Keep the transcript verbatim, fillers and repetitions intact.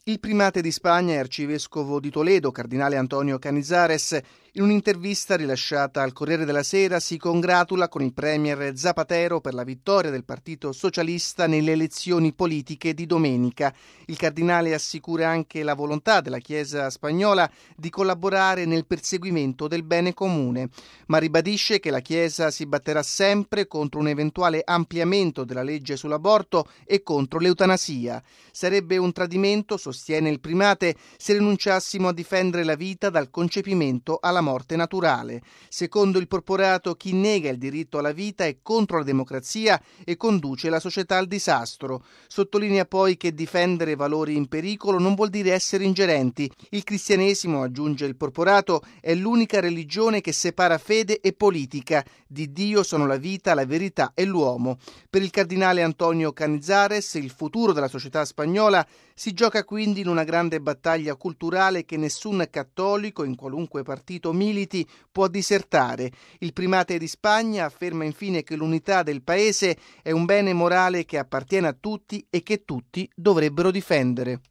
Il primate di Spagna e arcivescovo di Toledo, cardinale Antonio Canizares, in un'intervista rilasciata al Corriere della Sera si congratula con il premier Zapatero per la vittoria del Partito Socialista nelle elezioni politiche di domenica. Il cardinale assicura anche la volontà della Chiesa spagnola di collaborare nel perseguimento del bene comune, ma ribadisce che la Chiesa si batterà sempre contro un eventuale ampliamento della legge sull'aborto e contro l'eutanasia. Sarebbe un tradimento, sostiene il primate, se rinunciassimo a difendere la vita dal concepimento alla morte naturale. Secondo il porporato, chi nega il diritto alla vita è contro la democrazia e conduce la società al disastro. Sottolinea poi che difendere valori in pericolo non vuol dire essere ingerenti. Il cristianesimo, aggiunge il porporato, è l'unica religione che separa fede e politica. Di Dio sono la vita, la verità e l'uomo. Per il cardinale Antonio Canizares, il futuro della società spagnola si gioca quindi in una grande battaglia culturale che nessun cattolico, in qualunque partito militi, può disertare. Il primate di Spagna afferma infine che l'unità del paese è un bene morale che appartiene a tutti e che tutti dovrebbero difendere.